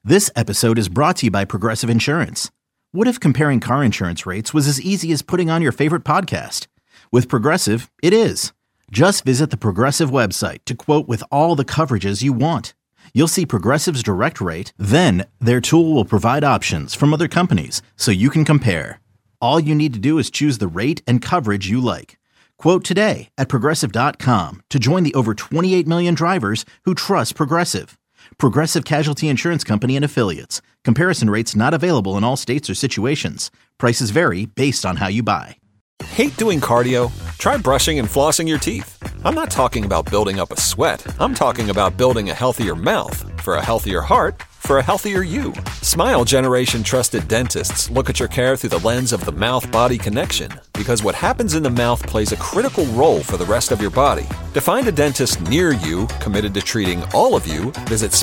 This episode is brought to you by Progressive Insurance. What if comparing car insurance rates was as easy as putting on your favorite podcast? With Progressive, it is. Just visit the Progressive website to quote with all the coverages you want. You'll see Progressive's direct rate, then their tool will provide options from other companies so you can compare. All you need to do is choose the rate and coverage you like. Quote today at Progressive.com to join the over 28 million drivers who trust Progressive. Progressive Casualty Insurance Company and Affiliates. Comparison rates not available in all states or situations. Prices vary based on how you buy. Hate doing cardio? Try brushing and flossing your teeth. I'm not talking about building up a sweat. I'm talking about building a healthier mouth. For a healthier heart, for a healthier you. Smile Generation trusted dentists look at your care through the lens of the mouth-body connection, because what happens in the mouth plays a critical role for the rest of your body. To find a dentist near you committed to treating all of you, visit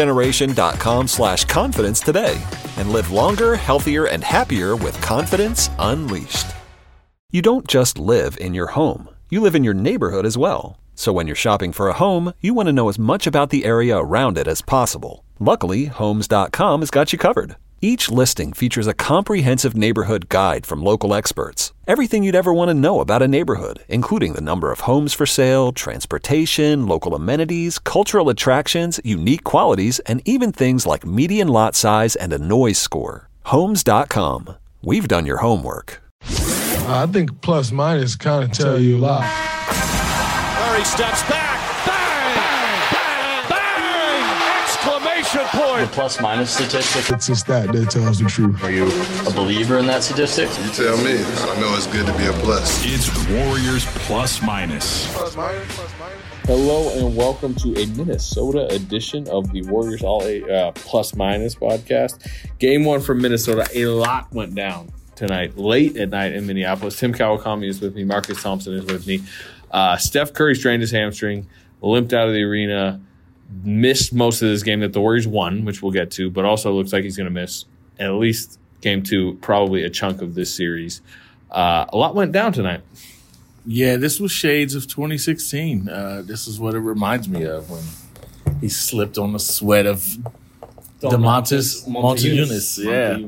smilegeneration.com/confidence today and live longer, healthier, and happier with confidence unleashed. You don't just live in your home. You live in your neighborhood as well. So when you're shopping for a home, you want to know as much about the area around it as possible. Luckily, Homes.com has got you covered. Each listing features a comprehensive neighborhood guide from local experts. Everything you'd ever want to know about a neighborhood, including the number of homes for sale, transportation, local amenities, cultural attractions, unique qualities, and even things like median lot size and a noise score. Homes.com. We've done your homework. I think plus minus kind of tell you a lot. Murray steps back. Bang! Bang! Bang! Exclamation point! The plus minus statistic. It's a stat that tells the truth. Are you a believer in that statistic? You tell me. I know it's good to be a plus. It's Warriors Plus Minus. Plus minus, plus minus. Hello and welcome to a Minnesota edition of the Warriors Plus Minus podcast. Game one from Minnesota. A lot went down tonight, late at night in Minneapolis. Tim Kawakami is with me. Marcus Thompson is with me. Steph Curry strained his hamstring, limped out of the arena, missed most of this game that the Warriors won, which we'll get to, but also looks like he's going to miss at least game two, probably a chunk of this series. A lot went down tonight. Yeah, this was shades of 2016. This is what it reminds me of when he slipped on the sweat of Domantas Montejunas. Yeah.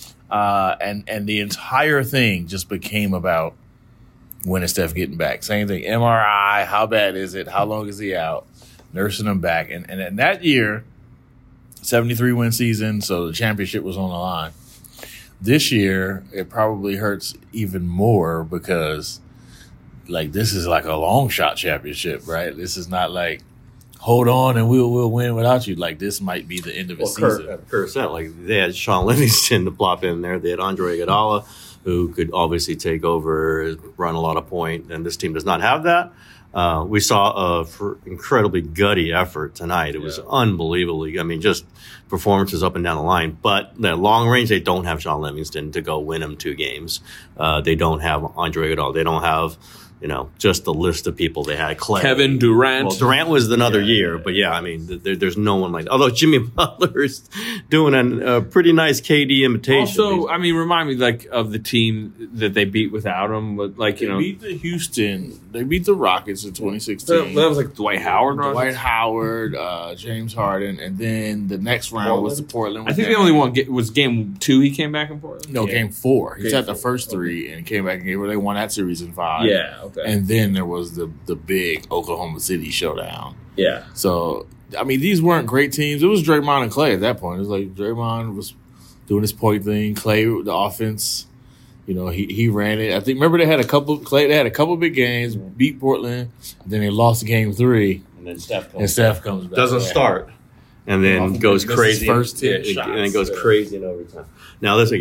And the entire thing just became about when is Steph getting back. Same thing, MRI, how bad is it? How long is he out? Nursing him back. And in that year, 73-win season, so the championship was on the line. This year, it probably hurts even more because, like, this is like a long shot championship, right? This is not like, hold on and we'll win without you. Like, this might be the end of a season. Kurt said, like, they had Sean Livingston to plop in there. They had Andre Iguodala, who could obviously take over, run a lot of point, and this team does not have that. We saw an incredibly gutty effort tonight. It was unbelievably, just performances up and down the line. But the long range, they don't have Sean Livingston to go win them 2 games. They don't have Andre Iguodala. They don't have just the list of people they had. Clay. Kevin Durant. Well, Durant was another year, but there's no one like that. Although Jimmy Butler is doing a pretty nice KD imitation. Also, remind me of the team that they beat without him. But they beat the Houston. They beat the Rockets in 2016. That was like Dwight Howard. Dwight Howard, James Harden, and then the next round was the Portland. I think the only one was game 2. He came back in Portland. No, game 4. He shot the first 3 and came back and where they won that series in 5. Yeah. Okay. And then there was the big Oklahoma City showdown. Yeah. So, these weren't great teams. It was Draymond and Clay at that point. It was like Draymond was doing his point thing. Clay, the offense, he ran it. I think, remember they had a couple big games, beat Portland, and then they lost game 3. And then Steph comes back. Doesn't start. And then goes crazy. First 10 shots. And then goes crazy in overtime. Now, I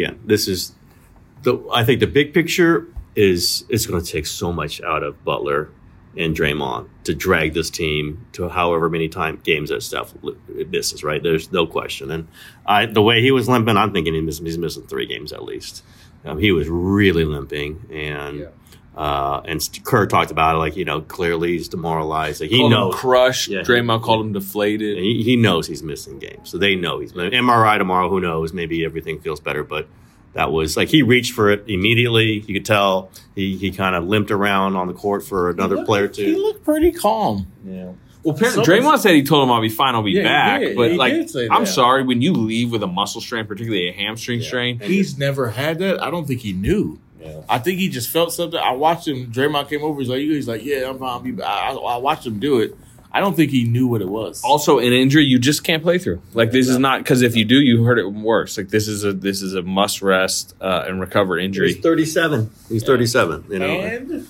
think the big picture is it's going to take so much out of Butler and Draymond to drag this team to however many games that Steph misses, right? There's no question. And the way he was limping, I'm thinking he's missing 3 games at least. He was really limping. And Kerr talked about it, clearly he's demoralized. Like, he knows. Crushed. Yeah, Draymond called him deflated. He knows he's missing games. So they know he's MRI tomorrow. Who knows? Maybe everything feels better, but that was like he reached for it immediately. You could tell he kind of limped around on the court for another player too. He looked pretty calm. Yeah. Well, Draymond said he told him I'll be fine, I'll be back. But I'm sorry, when you leave with a muscle strain, particularly a hamstring strain, he's never had that. I don't think he knew. Yeah. I think he just felt something. I watched him. Draymond came over. He's like, yeah, I'm fine. I watched him do it. I don't think he knew what it was. Also, an injury you just can't play through. Like this is not because if you do, you hurt it worse. Like this is a must rest and recover injury. He's 37. He's 37. You know, and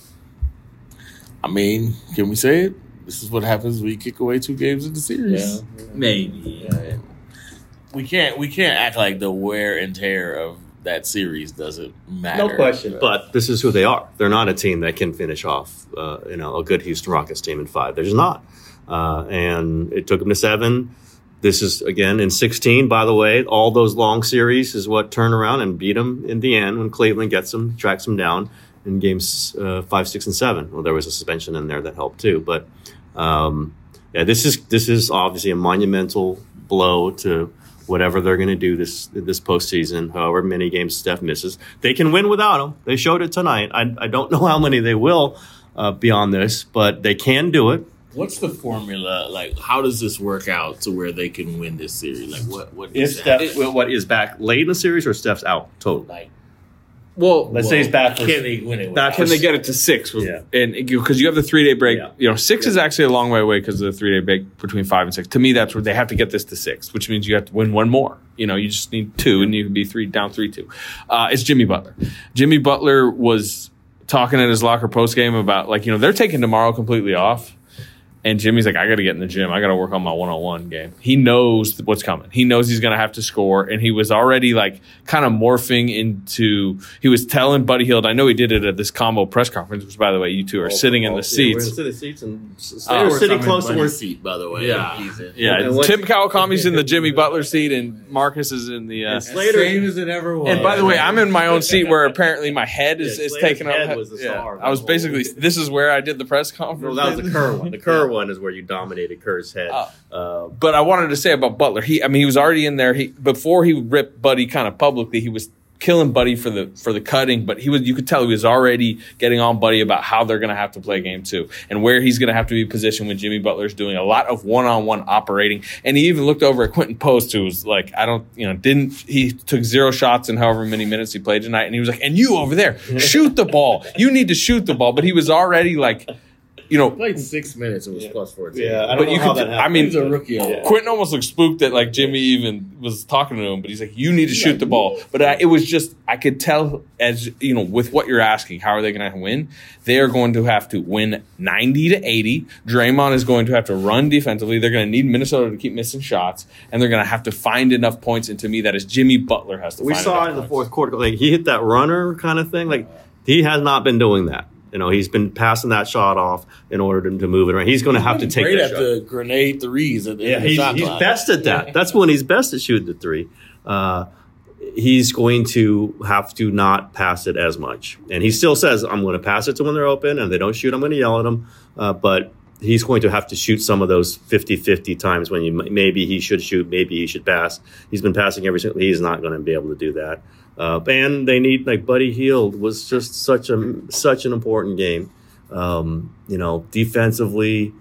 I mean, can we say it? This is what happens when you kick away 2 games in the series. Yeah. Maybe. Yeah. We can't act like the wear and tear of that series doesn't matter. No question. But this is who they are. They're not a team that can finish off, a good Houston Rockets team in 5. They're just not. And it took them to 7. This is, again, in 16, by the way. All those long series is what turned around and beat them in the end when Cleveland gets them, tracks them down in games 5, 6, and 7. Well, there was a suspension in there that helped too. But, this is obviously a monumental blow to whatever they're going to do this postseason, however many games Steph misses. They can win without him. They showed it tonight. I don't know how many they will beyond this, but they can do it. What's the formula? Like, how does this work out to where they can win this series? Like, what is Steph? What is back late in the series or Steph's out total? Let's say he's back. Can they win it? Can they get it to 6? Yeah. And because you have the 3-day break. Yeah. 6 is actually a long way away because of the 3-day break between 5 and 6. To me, that's where they have to get this to 6, which means you have to win one more. You just need 2, and you can be down 3-2. It's Jimmy Butler. Jimmy Butler was talking at his locker post game about they're taking tomorrow completely off. And Jimmy's like, I got to get in the gym. I got to work on my one-on-one game. He knows what's coming. He knows he's going to have to score. And he was already kind of morphing into – he was telling Buddy Hield – I know he did it at this combo press conference, which, by the way, you two are sitting in the seats. We're in the seats and we're sitting close to our seat, by the way. Yeah. Tim Kawakami's in the Jimmy Butler seat and Marcus is in the same as it ever was. And by the way, I'm in my own seat where apparently my head is taking up. I was basically – this is where I did the press conference. No, that was the Kerr one. The Kerr one is where you dominated Kerr's head. But I wanted to say about Butler, he was already in there. Before he ripped Buddy kind of publicly, he was killing Buddy for the cutting, but you could tell he was already getting on Buddy about how they're going to have to play game 2 and where he's going to have to be positioned when Jimmy Butler's doing a lot of one-on-one operating. And he even looked over at Quentin Post, who was like, he took 0 shots in however many minutes he played tonight. And he was like, and you over there, shoot the ball. You need to shoot the ball. But he was already played 6 minutes. It was plus 14. Yeah, I don't know how that happened. He's a rookie. Quentin almost looked spooked that Jimmy even was talking to him, but he's like, "You need to shoot the ball." But it was just I could tell with what you're asking, how are they going to win? They are going to have to win 90-80. Draymond is going to have to run defensively. They're going to need Minnesota to keep missing shots, and they're going to have to find enough points. And to me, that is Jimmy Butler has to. We saw it in the fourth quarter. He hit that runner kind of thing. He has not been doing that. He's been passing that shot off in order to move it around. He's going to have to take that shot. Great at the grenade threes. He's best at that. That's when he's best at shooting the 3. He's going to have to not pass it as much. And he still says, I'm going to pass it to when they're open, and if they don't shoot, I'm going to yell at them. But he's going to have to shoot some of those 50-50 times when maybe he should shoot, maybe he should pass. He's been passing every single – he's not going to be able to do that. And they need Buddy Hield was just such an important game. Defensively,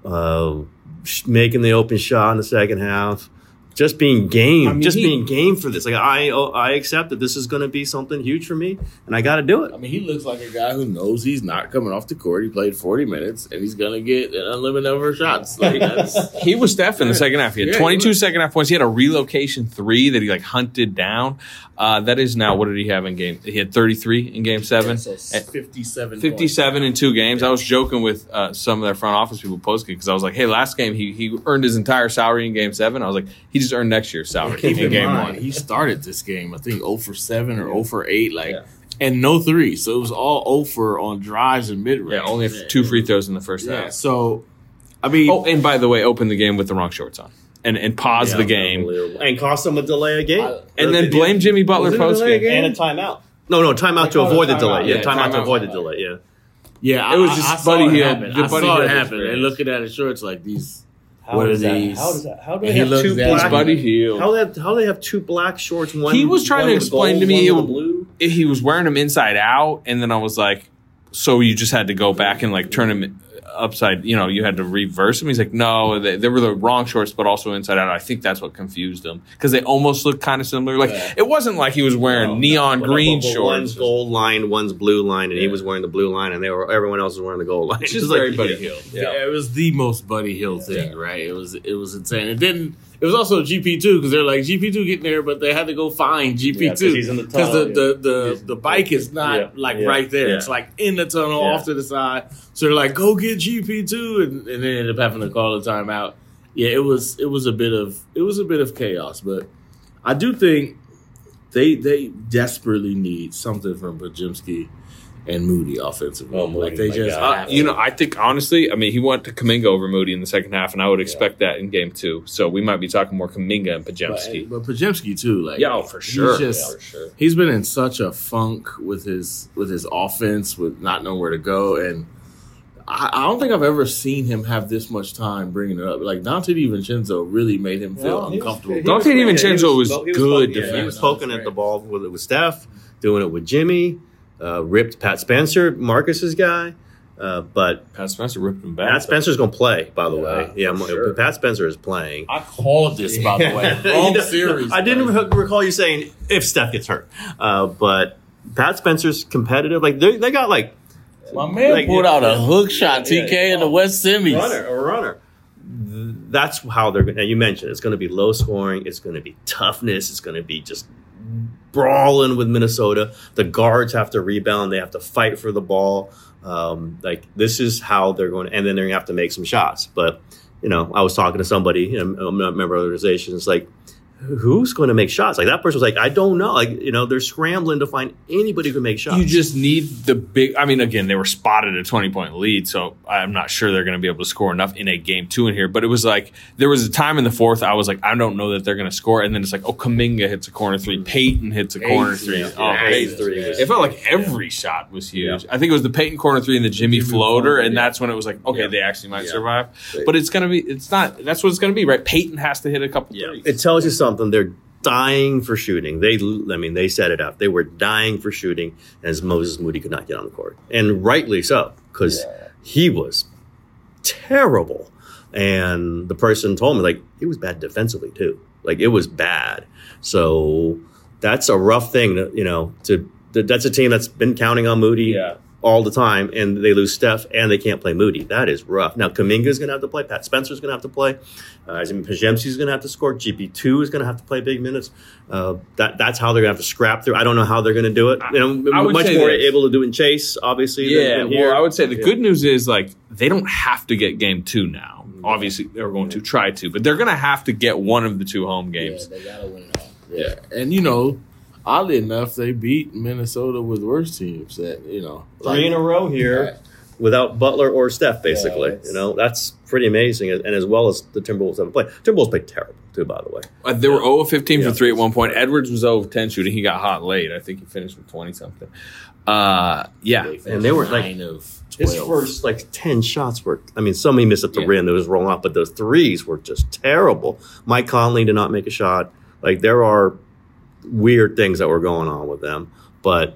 making the open shot in the second half, just being game, being game for this. I accept that this is going to be something huge for me, and I got to do it. He looks like a guy who knows he's not coming off the court. He played 40 minutes, and he's going to get an unlimited number of shots. He was Steph in the second half. He had 22 second half points. He had a relocation 3 that he hunted down. That is now, what did he have in game? He had 33 in game 7. So 57 in 2 games. I was joking with some of their front office people post-game because I was like, hey, last game he earned his entire salary in game 7. I was like, he just earned next year's salary in game 1. He started this game, I think, 0 for 7 or 0 for 8, and no 3. So it was all 0 for on drives and mid-range. Yeah, only 2 free throws in the first half. So, and by the way, opened the game with the wrong shorts on. And pause the game. And cost them a delay a game. And then blame Jimmy Butler post-game. And a timeout. No, timeout to avoid the delay. Yeah, timeout to avoid the delay, yeah. Yeah, it was just Buddy Hield. I saw it happen. And looking at his shorts like these. What are these? How do they have 2 black? Buddy Hield. How do they have 2 black shorts? He was trying to explain to me he was wearing them inside out, and then I was like, so you just had to go back and like turn him upside, you had to reverse him. He's like, no, they were the wrong shorts, but also inside out. I think that's what confused him because they almost looked kind of similar. Like it wasn't like he was wearing neon green shorts. One's gold line, one's blue line, and he was wearing the blue line, and everyone else was wearing the gold line. It's just very Buddy Hield. Yeah, it was the most Buddy Hield thing, right? It was insane. It was also GP2 because they're like GP2 getting there, but they had to go find GP2 because the bike is not right there. Yeah. It's like in the tunnel off to the side. So they're like, go get GP2, and they ended up having to call a timeout. Yeah, it was a bit of chaos, but I do think they desperately need something from Podziemski and Moody offensively. I think honestly, he went to Kuminga over Moody in the second half, and I would expect that in game 2. So we might be talking more Kuminga and Podziemski. But Podziemski too, for sure. He's been in such a funk with his offense, with not knowing where to go, and I don't think I've ever seen him have this much time bringing it up. Like Dante DiVincenzo really made him feel uncomfortable. Dante DiVincenzo was good. He was poking at the ball with Steph, doing it with Jimmy. Ripped Pat Spencer, Marcus's guy, but Pat Spencer ripped him back. Pat Spencer's going to play, by the way. Yeah, sure. Pat Spencer is playing. I called this, by the way. Wrong series. I didn't recall you saying if Steph gets hurt, but Pat Spencer's competitive. Like they got like my man pulled out a hook shot, TK in the West semis. A runner. That's how they're going. And you mentioned it's going to be low scoring. It's going to be toughness. It's going to be just brawling with Minnesota. The guards have to rebound. They have to fight for the ball. This is how they're going to, and then they're going to have to make some shots. But, I was talking to somebody, a member of the organization. It's like, who's going to make shots? Like that person was like, I don't know. Like, they're scrambling to find anybody who can make shots. You just need the big, again, they were spotted a 20-point lead, so I'm not sure they're going to be able to score enough in a game 2 in here. But it was like, there was a time in the fourth, I was like, I don't know that they're going to score. And then it's like, Kuminga hits a corner 3. Peyton hits a corner 3. Peyton 3. It felt like every shot was huge. Yeah. I think it was the Peyton corner 3 and the Jimmy floater, and that's when it was like, okay, they actually might survive. But that's what it's going to be, right? Peyton has to hit a couple threes. It tells you something. They're dying for shooting. They set it up. They were dying for shooting as Moses Moody could not get on the court. And rightly so, because he was terrible. And the person told me, he was bad defensively too. It was bad. So that's a rough thing, that's a team that's been counting on Moody all the time, and they lose Steph, and they can't play Moody. That is rough. Now, Kuminga's going to have to play. Pat Spencer's going to have to play. Podziemski's going to have to score. GP2 is going to have to play big minutes. That's how they're going to have to scrap through. I don't know how they're going to do it. Much more able to do it in Chase, obviously. Yeah, I would say the good news is, they don't have to get game 2 now. Obviously, they're going to try to, but they're going to have to get one of the 2 home games. Yeah, they got to win it all. Yeah, and oddly enough, they beat Minnesota with worse teams. 3 in a row here without Butler or Steph, basically. That's pretty amazing. And as well as the Timberwolves haven't played. Timberwolves played terrible, too, by the way. They were 0 of 15 for 3 at one point. Edwards was 0 of 10 shooting. He got hot late. I think he finished with 20-something. And they were 9 of 12. His first 10 shots were, some he missed at the rim that was rolling off, but those threes were just terrible. Mike Conley did not make a shot. There are weird things that were going on with them, but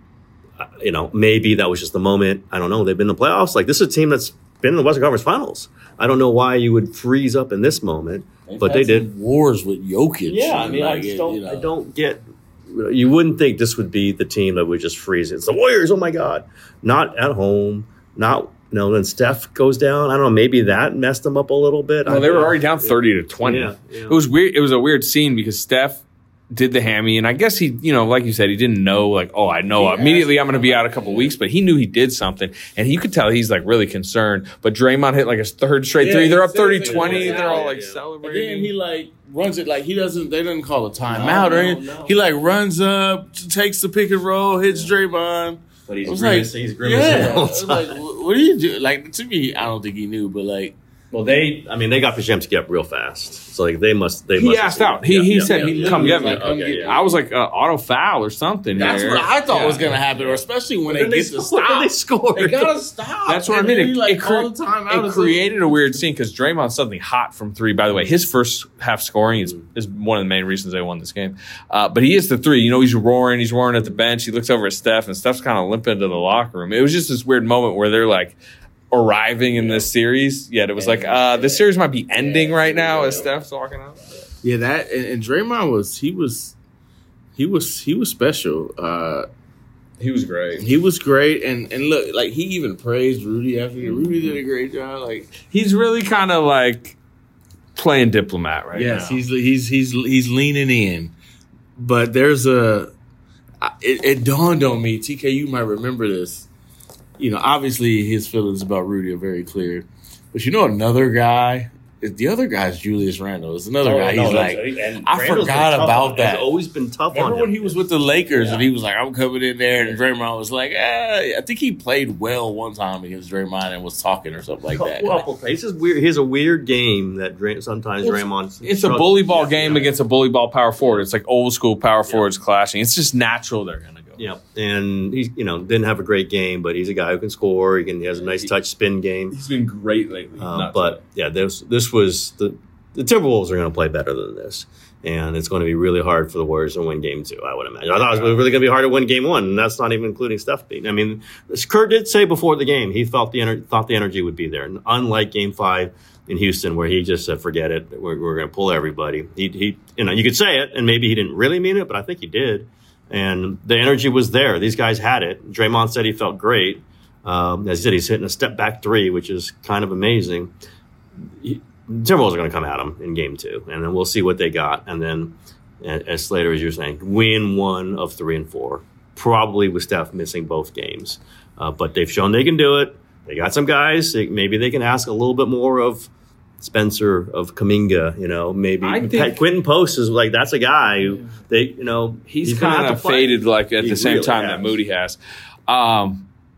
maybe that was just the moment. I don't know. They've been in the playoffs. This is a team that's been in the Western Conference Finals. I don't know why you would freeze up in this moment, but they did. Wars with Jokic. Yeah, I don't get. You wouldn't think this would be the team that would just freeze it. It's the Warriors. Oh my God! Not at home. Then Steph goes down. I don't know. Maybe that messed them up a little bit. Well, they were already down 30-20. Yeah. It was weird. It was a weird scene because Steph did the hammy, and I guess he, like you said, he didn't know, I know immediately I'm going to be out a couple weeks, but he knew he did something, and you could tell he's really concerned. But Draymond hit his 3rd straight 3. They're up 30-20. They're all celebrating. And then he runs it they didn't call a timeout or anything. No. He runs up, takes the pick and roll, hits Draymond. But he's grimacing. He's grimacing. Yeah. What do you do? To me, I don't think he knew, but Well, they got Podziemski up real fast. So like they must. He asked out. He said he'd come get me. Okay, I was like auto foul or something. That's what I thought was going to happen, or especially when they get to stop. They scored. They gotta stop. That's what I mean. It It created a weird scene because Draymond's suddenly hot from three. By the way, his first half scoring is one of the main reasons they won this game. But he hits the three. You know, he's roaring at the bench. He looks over at Steph, and Steph's kind of limping to the locker room. It was just this weird moment where they're like arriving in this series. Yet it was like this series might be ending right now as Steph's walking out. Yeah, that and Draymond was special. He was great. He was great, and look, like he even praised Rudy after Rudy did a great job. Like he's really kind of like playing diplomat right now. Yes, he's leaning in, but there's it dawned on me. TK, you might remember this. You know, obviously his feelings about Rudy are very clear, but you know another guy. The other guy's Julius Randle. It's another guy. He's I forgot about that. It's always been tough on him. Remember when he was with the Lakers and he was like, I'm coming in there, and Draymond was like, I think he played well one time against Draymond and was talking or something like that. Well, it's just weird. He has a weird game that sometimes Draymond. It's a bully ball game against a bully ball power forward. It's like old school power forwards clashing. It's just natural they're going to go. Yeah, and he didn't have a great game, but he's a guy who can score. He has a nice touch spin game. He's been great lately. This was the Timberwolves are going to play better than this, and it's going to be really hard for the Warriors to win Game 2. I would imagine. I thought it was really going to be hard to win Game 1, and that's not even including Steph beating. I mean, Kerr did say before the game he thought the energy would be there, and unlike Game 5 in Houston, where he just said, "Forget it, we're going to pull everybody." He you could say it, and maybe he didn't really mean it, but I think he did. And the energy was there. These guys had it. Draymond said he felt great. As he said, he's hitting a step back three, which is kind of amazing. Timberwolves are going to come at him in Game 2, and then we'll see what they got. And then, as Slater, as you're saying, win 1 of 3 and 4, probably with Steph missing both games. But they've shown they can do it. They got some guys. Maybe they can ask a little bit more of Spencer, of Kuminga, maybe Quentin Post is like, that's a guy who he's kind of faded like at the same time that Moody has. I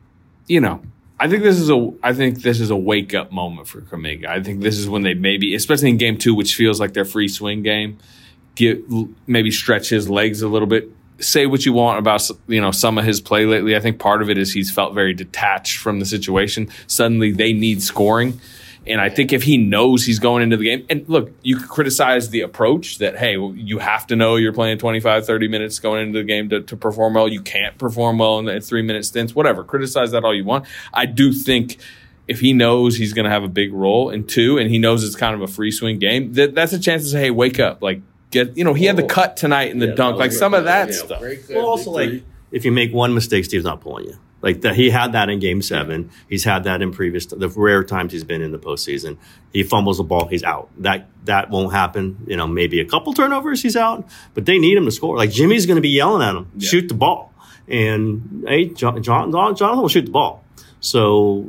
think this is a wake up moment for Kuminga. I think this is when they maybe, especially in Game 2, which feels like their free swing game, maybe stretch his legs a little bit. Say what you want about some of his play lately. I think part of it is he's felt very detached from the situation. Suddenly they need scoring. And I think if he knows he's going into the game, and look, you could criticize the approach that, hey, you have to know you're playing 25, 30 minutes going into the game to perform well. You can't perform well in 3-minute stints, whatever. Criticize that all you want. I do think if he knows he's going to have a big role in 2 and he knows it's kind of a free swing game, that's a chance to say, hey, wake up. Like, he had the cut tonight in the dunk, like some of that stuff. Well, also, like, if you make one mistake, Steve's not pulling you. Like that, he had that in Game 7. He's had that in the rare times he's been in the postseason. He fumbles the ball, he's out. That won't happen. Maybe a couple turnovers, he's out. But they need him to score. Like Jimmy's going to be yelling at him, shoot the ball, and hey, Jonathan will shoot the ball. So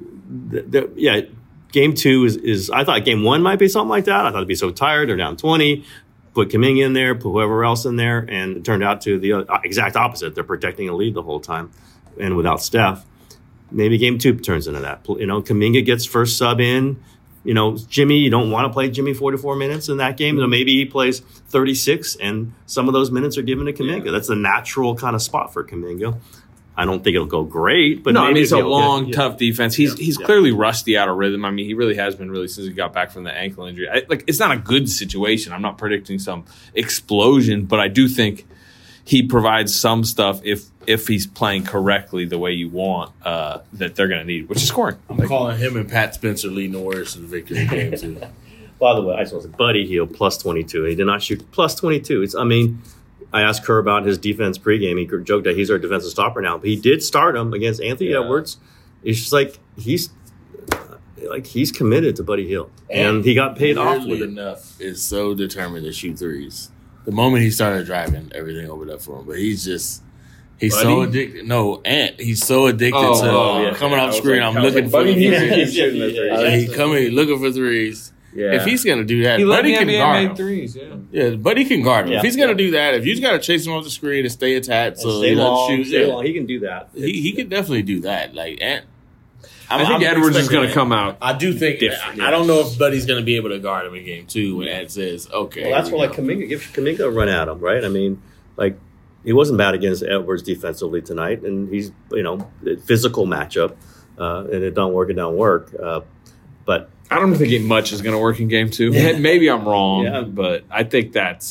Game 2 is. I thought Game 1 might be something like that. I thought it'd be so tired. They're down 20. Put Kuminga in there, put whoever else in there, and it turned out to the exact opposite. They're protecting a lead the whole time. And without Steph, maybe Game 2 turns into that. Kuminga gets first sub in. Jimmy, you don't want to play Jimmy 44 minutes in that game. So maybe he plays 36, and some of those minutes are given to Kuminga. That's the natural kind of spot for Kuminga. I don't think it'll go great, but maybe it's a long, tough defense. He's clearly rusty out of rhythm. I mean, he really has been since he got back from the ankle injury. It's not a good situation. I'm not predicting some explosion, but I do think he provides some stuff if he's playing correctly the way you want that they're going to need, which is scoring. I'm calling him and Pat Spencer leading the Warriors to the victory in Game 2. By the way, I just want to say, Buddy Hield plus 22. He did not shoot plus 22. I asked Kerr about his defense pregame. He joked that he's our defensive stopper now, but he did start him against Anthony Edwards. It's just like he's committed to Buddy Hield, and he got paid off with it. Enough is so determined to shoot threes. The moment he started driving, everything opened up for him. But he's so addicted. No, he's so addicted to coming off screen. I'm looking for the threes. He's coming looking for threes. Yeah. If he's going to do that, Buddy can guard him. Threes, Buddy can guard him. If he's going to do that, if you've got to chase him off the screen and stay attached, so stay long, he can do that. He can definitely do that. I think Edwards is going to come out. I do think different. I don't know if Buddy's going to be able to guard him in game 2 when Ed says, okay. Well, that's where Kuminga, give Kuminga a run at him, right? I mean, like, he wasn't bad against Edwards defensively tonight, and he's, physical matchup, and it don't work. But I don't think much is going to work in game 2. Yeah. Maybe I'm wrong, but I think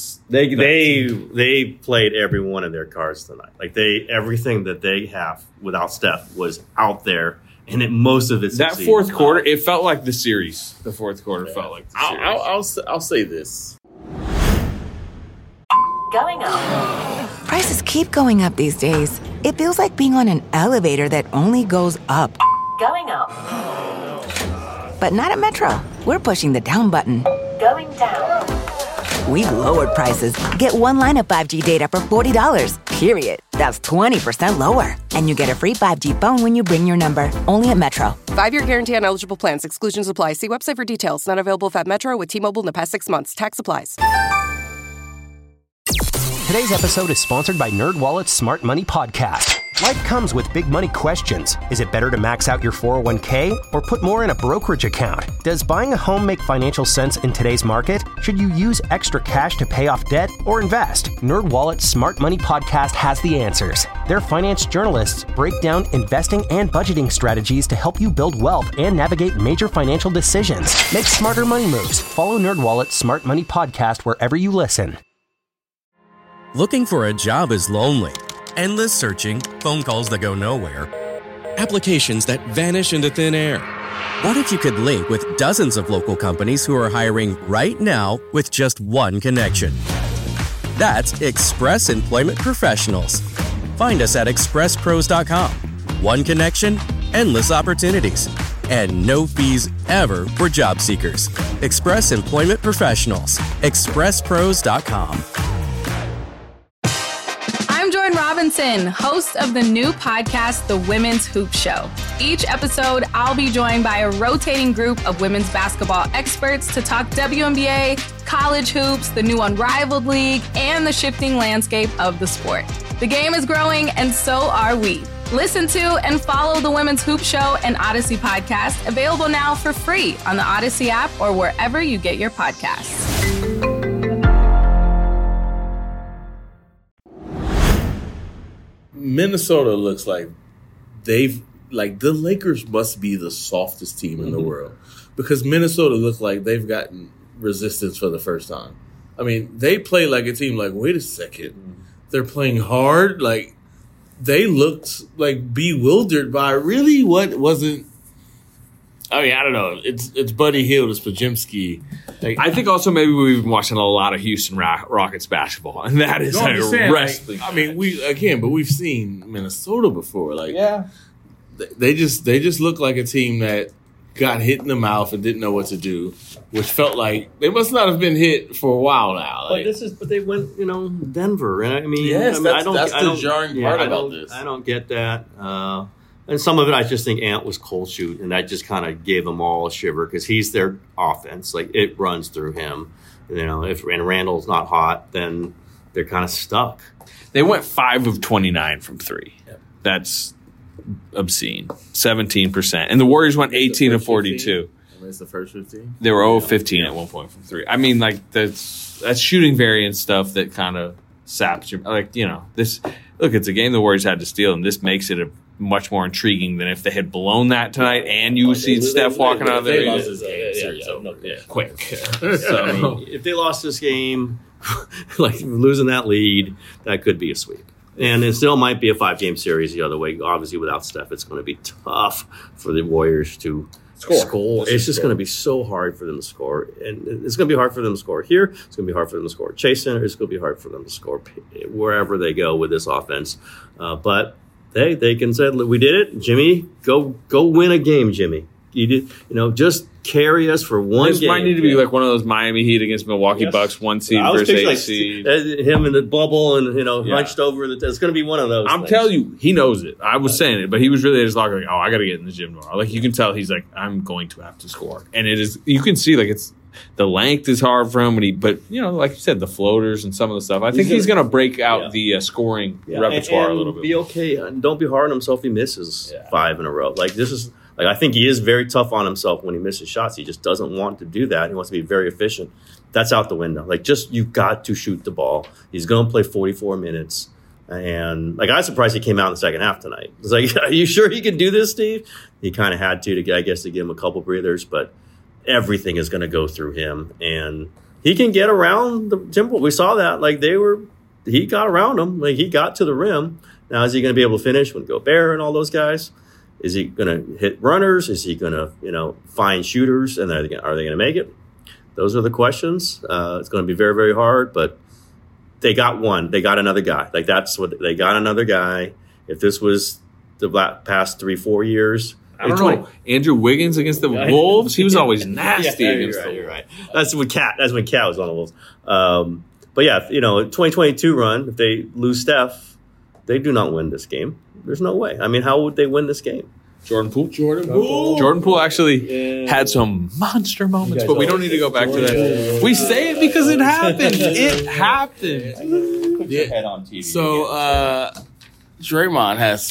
they played every one of their cards tonight. Like everything that they have without Steph was out there, and most of it. That fourth quarter, it felt like the series. The fourth quarter felt like the series. I'll say this. Going up. Prices keep going up these days. It feels like being on an elevator that only goes up. Going up. But not at Metro. We're pushing the down button. Going down. We've lowered prices. Get one line of 5G data for $40, period. That's 20% lower. And you get a free 5G phone when you bring your number. Only at Metro. 5-year guarantee on eligible plans. Exclusions apply. See website for details. Not available at Metro with T-Mobile in the past 6 months. Tax applies. Today's episode is sponsored by NerdWallet's Smart Money Podcast. Life comes with big money questions. Is it better to max out your 401k or put more in a brokerage account? Does buying a home make financial sense in today's market? Should you use extra cash to pay off debt or invest? NerdWallet's Smart Money Podcast has the answers. Their finance journalists break down investing and budgeting strategies to help you build wealth and navigate major financial decisions. Make smarter money moves. Follow NerdWallet's Smart Money Podcast wherever you listen. Looking for a job is lonely. Endless searching, phone calls that go nowhere, applications that vanish into thin air. What if you could link with dozens of local companies who are hiring right now with just one connection? That's Express Employment Professionals. Find us at expresspros.com. One connection, endless opportunities, and no fees ever for job seekers. Express Employment Professionals. expresspros.com. I'm Jordan Robinson, host of the new podcast, The Women's Hoop Show. Each episode, I'll be joined by a rotating group of women's basketball experts to talk WNBA, college hoops, the new Unrivaled League, and the shifting landscape of the sport. The game is growing, and so are we. Listen to and follow The Women's Hoop Show and Odyssey podcast, available now for free on the Odyssey app or wherever you get your podcasts. Minnesota looks like the Lakers must be the softest team in the world, because Minnesota looks like they've gotten resistance for the first time. I mean, they play like a team like, wait a second, they're playing hard. Like, they looked like bewildered by really what wasn't. I mean, I don't know. It's Buddy Hield, it's Podziemski. Like, I think also maybe we've been watching a lot of Houston Rockets basketball, and that is wrestling. I mean, we've seen Minnesota before. Like, yeah, they just look like a team that got hit in the mouth and didn't know what to do, which felt like they must not have been hit for a while now. Like, but they went, Denver, and I mean, yes, that's the jarring part about this. I don't get that. And some of it, I just think Ant was cold shoot, and that just kind of gave them all a shiver because he's their offense. Like, it runs through him. If Randall's not hot, then they're kind of stuck. They went 5 of 29 from 3. Yep. That's obscene. 17%. And the Warriors went 18 of 42. It's the first 15? They were 0 of 15 at one point from 3. I mean, like, that's shooting variance stuff that kind of saps your, this. Look, it's a game the Warriors had to steal, and this makes it a much more intriguing than if they had blown that tonight and you see Steph walking out of there. They lost this game. Quick. So, I mean, if they lost this game, like losing that lead, that could be a sweep. And it still might be a 5-game series the other way. Obviously, without Steph, it's going to be tough for the Warriors to score. It's just going to be so hard for them to score. And it's going to be hard for them to score here. It's going to be hard for them to score at Chase Center. It's going to be hard for them to score wherever they go with this offense. But they can say, we did it. Jimmy, go win a game, Jimmy. You did, just carry us for one game. This might need to be like one of those Miami Heat against Milwaukee Bucks, 1 seed versus 8 seed. Him in the bubble and, hunched over. It's going to be one of those things. Telling you, he knows it. I was saying it, but he was really just like, oh, I got to get in the gym tomorrow. Like, you can tell he's like, I'm going to have to score. And it is, you can see, like, the length is hard for him, but like you said, the floaters and some of the stuff. I think he's going to break out the scoring repertoire a little bit. Be okay. Don't be hard on himself if he misses 5 in a row. Like, this is Like, I think he is very tough on himself when he misses shots. He just doesn't want to do that. He wants to be very efficient. That's out the window. Like, just you've got to shoot the ball. He's going to play 44 minutes. And, like, I was surprised he came out in the second half tonight. It's like, are you sure he can do this, Steve? He kind of had to give him a couple breathers. But everything is going to go through him. And he can get around the Timberwolves. We saw that. Like, he got around them. Like, he got to the rim. Now, is he going to be able to finish with Gobert and all those guys? Is he going to hit runners? Is he going to, find shooters? And are they going to make it? Those are the questions. It's going to be very, very hard. But they got one. They got another guy. Like, that's what they got, another guy. If this was the past 3-4 years, I don't know. Andrew Wiggins against the Wolves, he was always nasty. You're right. That's when Cat was on the Wolves. But yeah, 2022 run. If they lose Steph, they do not win this game. There's no way. I mean, how would they win this game? Jordan Poole actually had some monster moments, but we don't need to go back to that. We say it because it happened. It happened. Put your head on TV. So Draymond has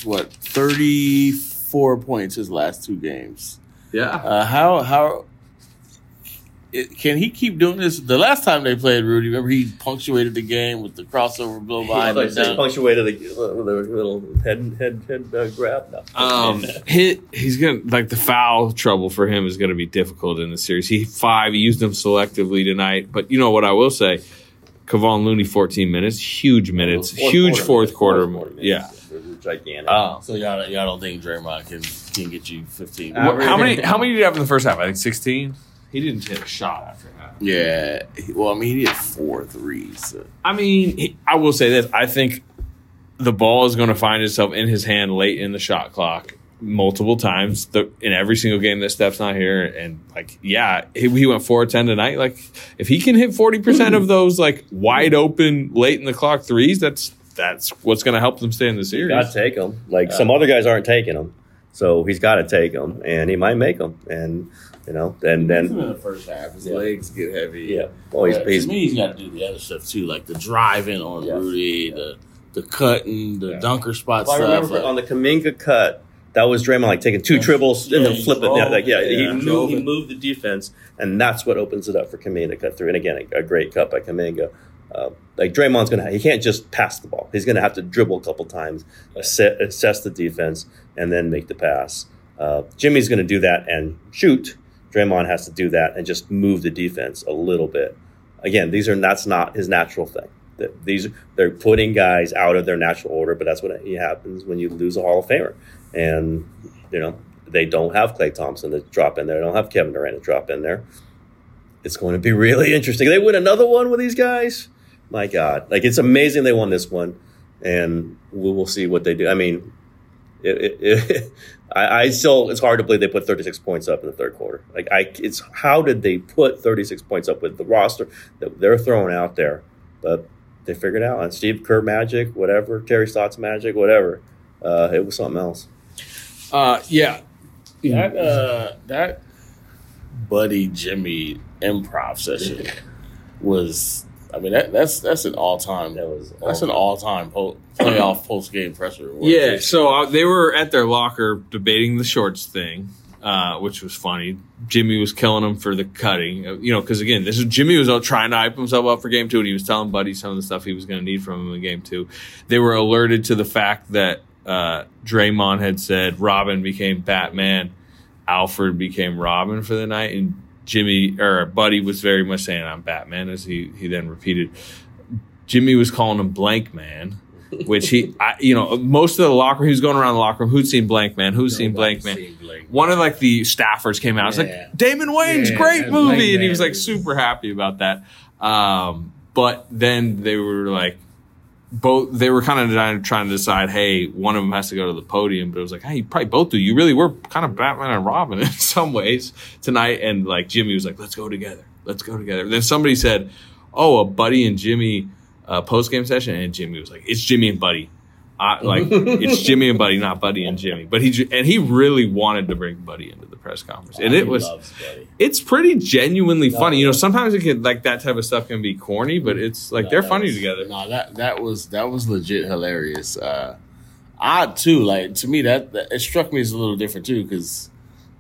34 points his last 2 games. Yeah. How can he keep doing this? The last time they played, Rudy, remember he punctuated the game with the crossover blow by. He punctuated the little head grab. No. He's gonna the foul trouble for him is gonna be difficult in the series. He used them selectively tonight, but you know what I will say, Kevon Looney 14 minutes, huge minutes, huge fourth quarter. Yeah. Gigantic. So y'all don't think Draymond can get you 15? How many did you have in the first half? I think 16. He didn't hit a shot after that. Yeah. Well, I mean, he hit 4 threes. So. I mean, I will say this. I think the ball is going to find itself in his hand late in the shot clock multiple times in every single game that Steph's not here. And, he went 4-10 tonight. Like, if he can hit 40% of those, wide open late in the clock threes, that's what's going to help them stay in the series. He's got to take them. Some other guys aren't taking them. So he's got to take them, and he might make them. And and then in the first half, his legs get heavy. Yeah, well, he's got to do the other stuff too, like the driving on Rudy, the cutting, the dunker spot stuff. I remember on the Kuminga cut, that was Draymond taking 2 dribbles and then flipping. He moved the defense, and that's what opens it up for Kuminga to cut through. And again, a great cut by Kuminga. Draymond's he can't just pass the ball. He's going to have to dribble a couple times, assess the defense, and then make the pass. Jimmy's going to do that and shoot. Draymond has to do that and just move the defense a little bit. Again, that's not his natural thing. They're putting guys out of their natural order, but that's what happens when you lose a Hall of Famer. And they don't have Klay Thompson to drop in there. They don't have Kevin Durant to drop in there. It's going to be really interesting. They win another one with these guys. My God, it's amazing they won this one, and we will see what they do. I mean, it's hard to believe they put 36 points up in the third quarter. How did they put 36 points up with the roster that they're throwing out there? But they figured it out. And Steve Kerr magic, whatever, Terry Stotts magic, whatever. It was something else. That Buddy Jimmy improv session was. I mean, that's an all-time. That's an all-time playoff post-game presser. Yeah, so they were at their locker debating the shorts thing, which was funny. Jimmy was killing him for the cutting, because again, Jimmy was trying to hype himself up for game 2, and he was telling Buddy some of the stuff he was going to need from him in game 2. They were alerted to the fact that Draymond had said Robin became Batman, Alfred became Robin for the night, and Buddy was very much saying, I'm Batman, as he then repeated. Jimmy was calling him Blank Man, which most of the locker room, he was going around the locker room, who'd seen Blank Man? Who's seen Blank Man? One of the staffers came out. It's Damon Wayans, great movie. And he was super happy about that. But then they were they were kind of trying to decide, hey, one of them has to go to the podium, but it was hey, you probably both do. You really were kind of Batman and Robin in some ways tonight. And Jimmy was let's go together. And then somebody said, oh, a Buddy and Jimmy post-game session. And Jimmy was it's Jimmy and Buddy. It's Jimmy and Buddy, not Buddy and Jimmy. But he really wanted to bring Buddy into the press conference. And it's pretty genuinely funny. Sometimes it can that type of stuff can be corny, but it's they're funny together. No, that was legit hilarious. Odd too. To me that it struck me as a little different too, because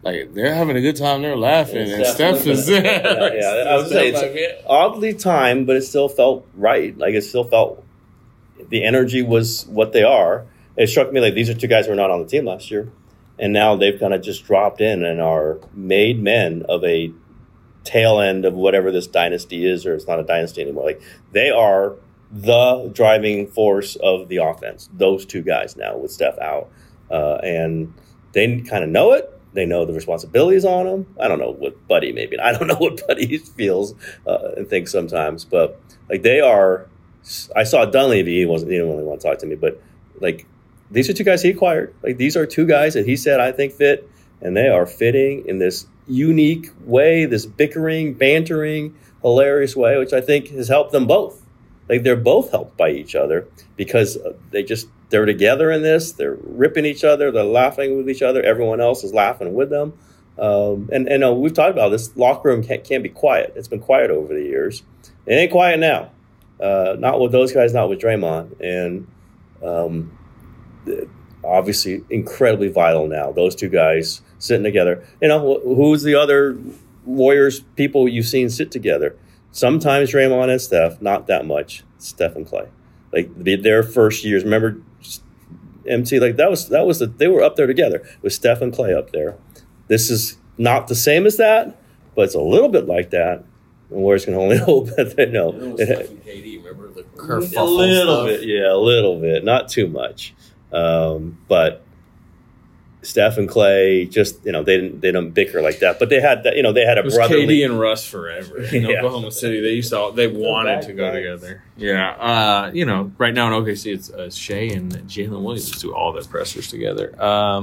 Like, they're having a good time. They're laughing. And Steph is there. Yeah. I would say it's oddly timed, but it still felt right. Like, it still felt the energy was what they are. It struck me like these are two guys who were not on the team last year. And now they've kind of just dropped in and are made men of a tail end of whatever this dynasty is, or it's not a dynasty anymore. Like, they are the driving force of the offense. Those two guys now with Steph out. And they kind of know it. They know the responsibilities on them. I don't know what Buddy maybe. I don't know what Buddy feels and thinks sometimes. But like they are. I saw Dunleavy. He didn't really want to talk to me. But like these are two guys he acquired. Like these are two guys that he said I think fit, and they are fitting in this unique way, this bickering, bantering, hilarious way, which I think has helped them both. Like they're both helped by each other because they're together in this. They're ripping each other. They're laughing with each other. Everyone else is laughing with them. And we've talked about this. Locker room can't be quiet. It's been quiet over the years. It ain't quiet now. Not with those guys. Not with Draymond. And obviously, incredibly vital now. Those two guys sitting together. Who's the other Warriors people you've seen sit together? Sometimes Draymond and Steph, not that much. Steph and Clay, like their first years. Remember, MT, like that was they were up there together with Steph and Clay up there. This is not the same as that, but it's a little bit like that. And Warriors can only hope that they know. Steph and KD, remember the kerfuffle a little stuff? bit, yeah, a little bit, not too much, but. Steph and Clay just, they don't bicker like that. But they had that, they had a brotherly. KD and Russ forever in Oklahoma City. They wanted to go together. Yeah. Right now in OKC, it's Shea and Jalen Williams do all their pressers together.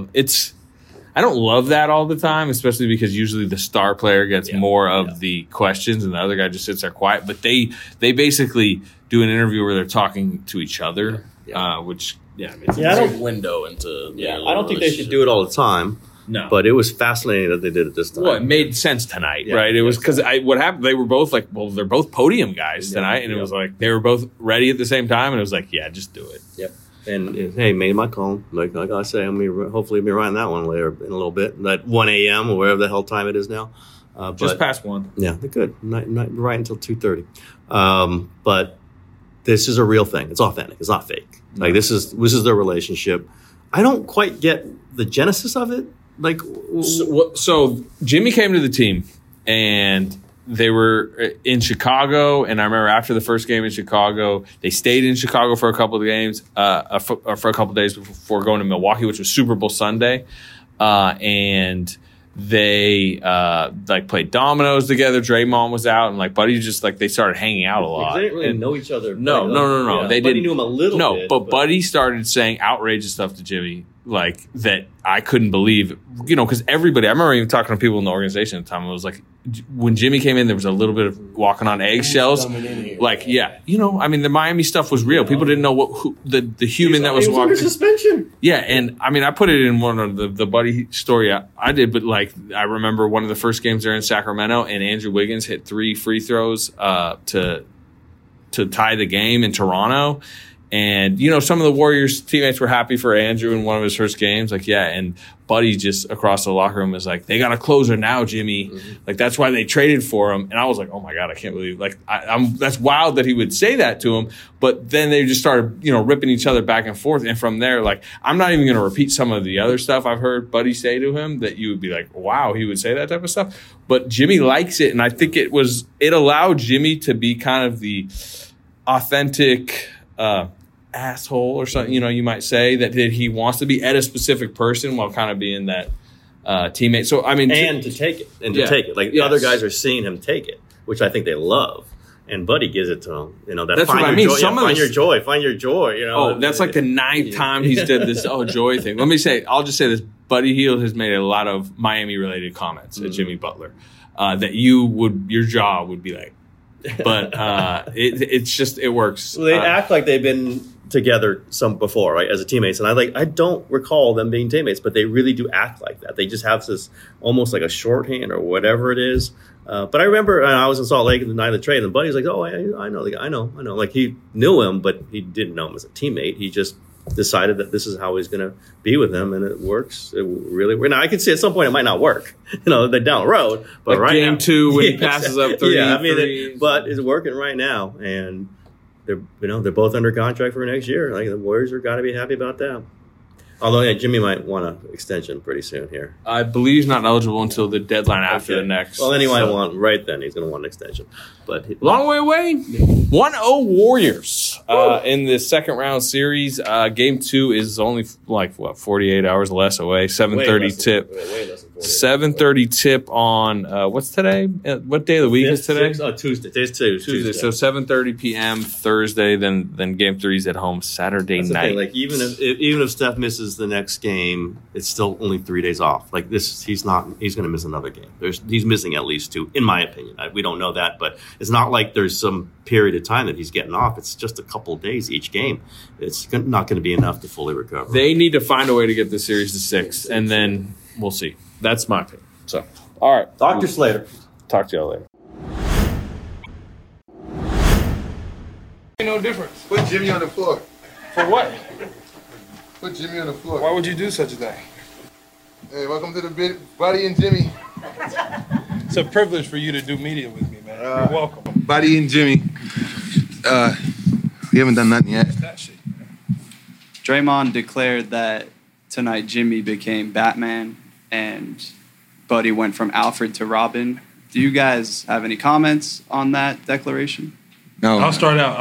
I don't love that all the time, especially because usually the star player gets more of the questions and the other guy just sits there quiet. But they basically do an interview where they're talking to each other, which. Yeah, it's a great window into. I don't think they should do it all the time. No, but it was fascinating that they did it this time. Well, it made sense tonight, right? It was because what happened. They were both like, well, they're both podium guys tonight, and it was like they were both ready at the same time, and it was like, yeah, just do it. Yep. And hey, made my call. Like I say, I'm gonna hopefully be writing that one later in a little bit. That 1 a.m. or wherever the hell time it is now. Just past 1. Yeah, they're good. Not right until 2:30. But this is a real thing. It's authentic. It's not fake. Like this is their relationship. I don't quite get the genesis of it. Like, so Jimmy came to the team, and they were in Chicago. And I remember after the first game in Chicago, they stayed in Chicago for a couple of games, for a couple of days before going to Milwaukee, which was Super Bowl Sunday, and they played dominoes together. Draymond was out, and like Buddy just like they started hanging out a lot. They didn't really know each other. No. Yeah. They Buddy didn't knew him a little bit. But Buddy started saying outrageous stuff to Jimmy, like that I couldn't believe. Because everybody, I remember even talking to people in the organization at the time. It was like when Jimmy came in, there was a little bit of walking on eggshells. Like, the Miami stuff was real. People didn't know the human that was walking. Under suspension. Yeah, and I put it in one of the Buddy story I did, but like I remember one of the first games there in Sacramento, and Andrew Wiggins hit 3 free throws to tie the game in Toronto. And, some of the Warriors teammates were happy for Andrew in one of his first games. Like, yeah, and Buddy just across the locker room was like, they got a closer now, Jimmy. Mm-hmm. Like, that's why they traded for him. And I was like, oh, my God, I can't believe. Like, that's wild that he would say that to him. But then they just started, ripping each other back and forth. And from there, like, I'm not even going to repeat some of the other stuff I've heard Buddy say to him that you would be like, wow, he would say that type of stuff. But Jimmy likes it. And I think it allowed Jimmy to be kind of the authentic asshole or something, you might say that he wants to be at a specific person while kind of being that teammate. So I mean, to take it, like the other guys are seeing him take it, which I think they love. And Buddy gives it to him. That's what I mean. Find your joy. Oh, that's like the 9th time he's did this joy thing. I'll just say this: Buddy Hield has made a lot of Miami-related comments at Jimmy Butler that your jaw would be like. But it works. Well, they act like they've been together some before, right, as a teammates, and I don't recall them being teammates, but they really do act like that. They just have this almost like a shorthand or whatever it is. But I remember I was in Salt Lake the night of the trade, and Buddy's like, "Oh, I know the guy. I know." Like he knew him, but he didn't know him as a teammate. He just decided that this is how he's going to be with him, and it works. It really. Now I can see at some point it might not work. They're down the road, but like right game now, 2 when he passes up 3. Yeah, I mean, but it's working right now, and they're both under contract for next year. Like the Warriors are got to be happy about that. Although Jimmy might want an extension pretty soon here. I believe he's not eligible until the deadline after the next. Well, then he might want right then. He's going to want an extension. But long way away. 1-0 Warriors in the second round series. Game 2 is only 48 hours less away. 7:30 tip. Way less than 7:30 tip on what's today? What day of the week is today? Tuesday. Today's Tuesday. So 7:30 p.m. Thursday. Then Game 3 is at home Saturday night. Like even if Steph misses the next game, it's still only 3 days off. Like this, he's going to miss another game. He's missing at least 2, in my opinion. We don't know that, but it's not like there's some period of time that he's getting off. It's just a couple of days each game. It's not going to be enough to fully recover. They need to find a way to get the series to 6, and then we'll see. That's my opinion. So, all right, Dr. Slater. Talk to y'all later. Ain't no difference. Put Jimmy on the floor. For what? Put Jimmy on the floor. Why would you do such a thing? Hey, welcome to the Buddy and Jimmy. It's a privilege for you to do media with me, man. You're welcome. Buddy and Jimmy. We haven't done nothing yet. Draymond declared that tonight Jimmy became Batman and Buddy went from Alfred to Robin. Do you guys have any comments on that declaration? No. I'll start out.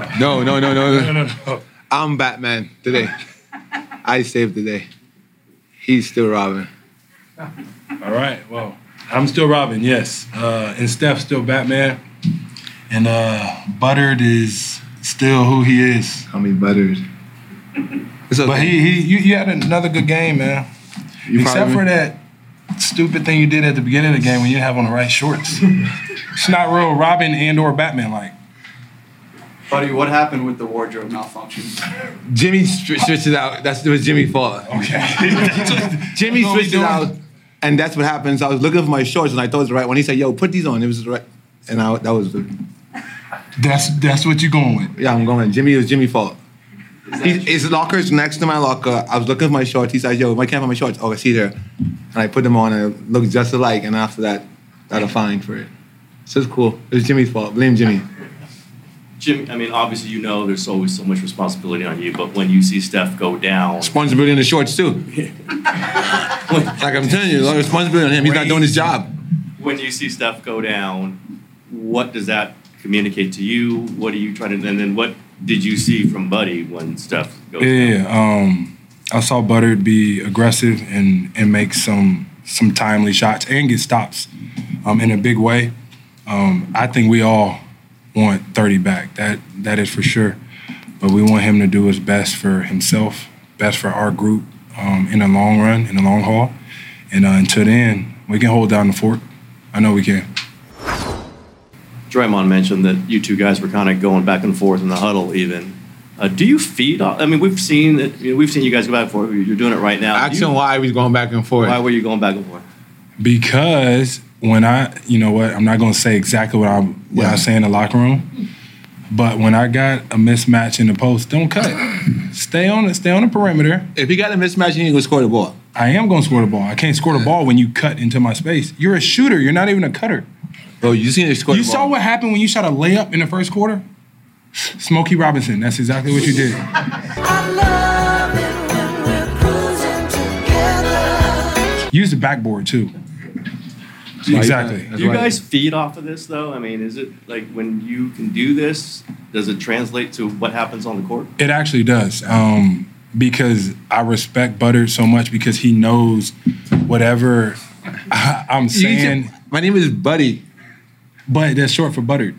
No. I'm Batman today. I saved the day. He's still Robin. All right. Well, I'm still Robin, yes. And Steph's still Batman. And Buttard is still who he is. I mean, Buttard. Okay. But you had another good game, man. Except for that stupid thing you did at the beginning of the game when you didn't have on the right shorts. It's not real Robin and or Batman-like. Buddy, what happened with the wardrobe malfunction? Jimmy switched it out. It was Jimmy's fault. Okay. Jimmy switched it out, and that's what happened. So I was looking for my shorts, and I thought it was the right one. He said, "Yo, put these on." It was right, and that was the. That's what you're going with. Yeah, I'm going with Jimmy. It was Jimmy's fault. His locker's next to my locker. I was looking for my shorts. He said, "Yo, I can't find my shorts." Oh, I see there, and I put them on, and it looked just alike. And after that, got a fine for it. So it's cool. It was Jimmy's fault. Blame Jimmy. Jimmy, I mean, obviously, there's always so much responsibility on you, but when you see Steph go down... Responsibility on the shorts, too. Like I'm telling you, a lot of responsibility on him. He's not doing his job. When you see Steph go down, what does that communicate to you? What are you trying to... And then what did you see from Buddy when Steph goes down? I saw Buttard be aggressive and make some timely shots and get stops in a big way. I think we all want 30 back. That is for sure. But we want him to do his best for himself, best for our group in the long run, in the long haul. And until then, we can hold down the fort. I know we can. Draymond mentioned that you two guys were kind of going back and forth in the huddle even. Do you feed off? I mean, we've seen you guys go back and forth. You're doing it right now. Ask him why we was going back and forth. Why were you going back and forth? Because when I'm not going to say exactly what I say in the locker room, but when I got a mismatch in the post, don't cut. Stay on the perimeter. If you got a mismatch, you ain't going to score the ball. I am going to score the ball. I can't score the ball when you cut into my space. You're a shooter. You're not even a cutter. Bro, you seen it score the ball. You saw what happened when you shot a layup in the first quarter? Smokey Robinson, that's exactly what you did. Use the backboard, too. Exactly. Do you guys feed off of this, though? I mean, is it like when you can do this, does it translate to what happens on the court? It actually does, because I respect Buttard so much because he knows whatever I'm saying. My name is Buddy. But that's short for Buttard.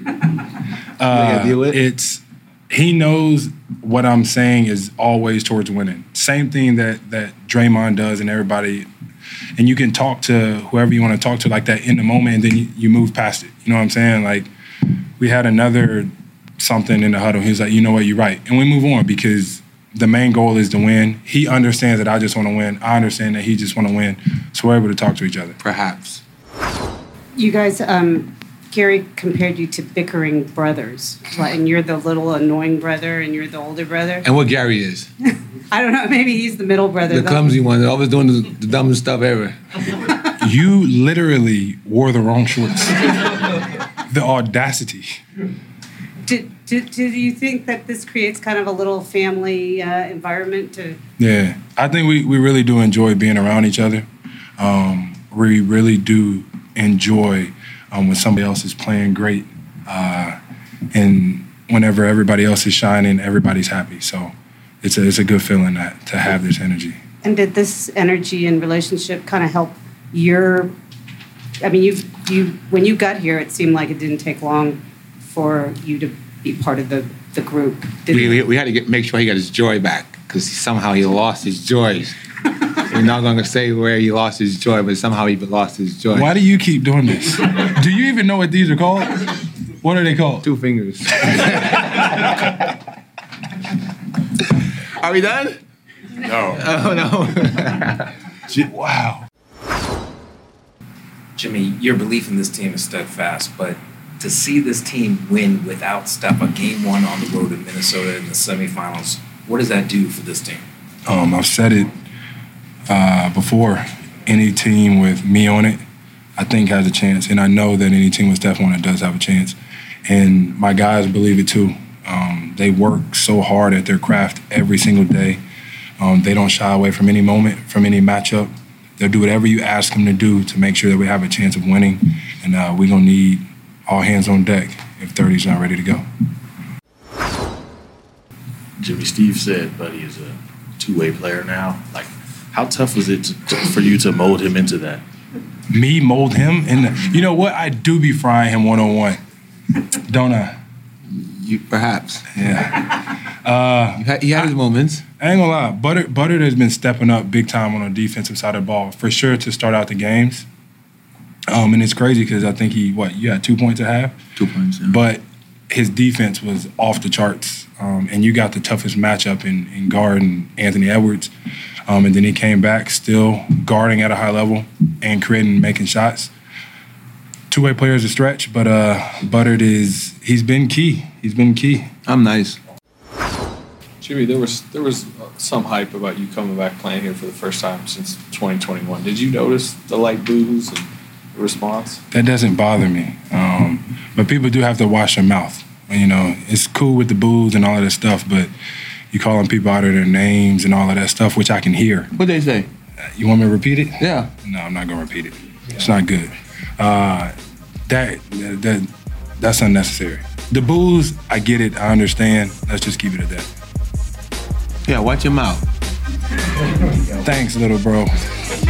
He knows what I'm saying is always towards winning. Same thing that Draymond does and everybody. And you can talk to whoever you want to talk to like that in the moment, and then you move past it. You know what I'm saying? Like, we had another something in the huddle. He was like, you know what, you're right. And we move on because the main goal is to win. He understands that I just want to win. I understand that he just want to win. So we're able to talk to each other. Perhaps. You guys Gary compared you to bickering brothers, and you're the little annoying brother, and you're the older brother. And what Gary is? I don't know. Maybe he's the middle brother. The clumsy one. They're always doing the dumbest stuff ever. You literally wore the wrong shorts. The audacity. Do you think that this creates kind of a little family environment? Yeah, I think we really do enjoy being around each other. We really do enjoy when somebody else is playing great, and whenever everybody else is shining, everybody's happy. So it's a good feeling to have this energy. And did this energy and relationship kind of help your? I mean, you when you got here, it seemed like it didn't take long for you to be part of the group. We had to make sure he got his joy back, because somehow he lost his joy. We're not going to say where he lost his joy, but somehow he lost his joy. Why do you keep doing this? Do you even know what these are called? What are they called? 2 fingers. Are we done? No. Oh, no. Wow. Jimmy, your belief in this team is steadfast, but to see this team win without Steph, a game 1 on the road in Minnesota in the semifinals, what does that do for this team? I've said it before. Any team with me on it, I think has a chance, and I know that any team with Steph on it does have a chance. And my guys believe it too. They work so hard at their craft every single day. They don't shy away from any moment, from any matchup. They'll do whatever you ask them to do to make sure that we have a chance of winning. And we're going to need all hands on deck if 30's not ready to go. Jimmy, Steve said Buddy is a two-way player now. Like, how tough was it for you to mold him into that? Me mold him? You know what? I do be frying him one-on-one. Don't I? You perhaps. Yeah. He had his moments. I ain't gonna lie. Butter has been stepping up big time on the defensive side of the ball, for sure, to start out the games. And it's crazy because I think you had 2 points at half? 2 points, yeah. But his defense was off the charts. And you got the toughest matchup in guarding Anthony Edwards. And then he came back still guarding at a high level and making shots. Two-way player is a stretch, but Butter he's been key. He's been key. I'm nice. Jimmy, there was some hype about you coming back playing here for the first time since 2021. Did you notice the light boos and the response? That doesn't bother me. But people do have to wash their mouth. You know, it's cool with the boos and all of that stuff, but you calling people out of their names and all of that stuff, which I can hear. What'd they say? You want me to repeat it? Yeah. No, I'm not going to repeat it. It's not good. That's unnecessary. The boos, I get it. I understand. Let's just keep it at that. Yeah, watch your mouth. Thanks, little bro.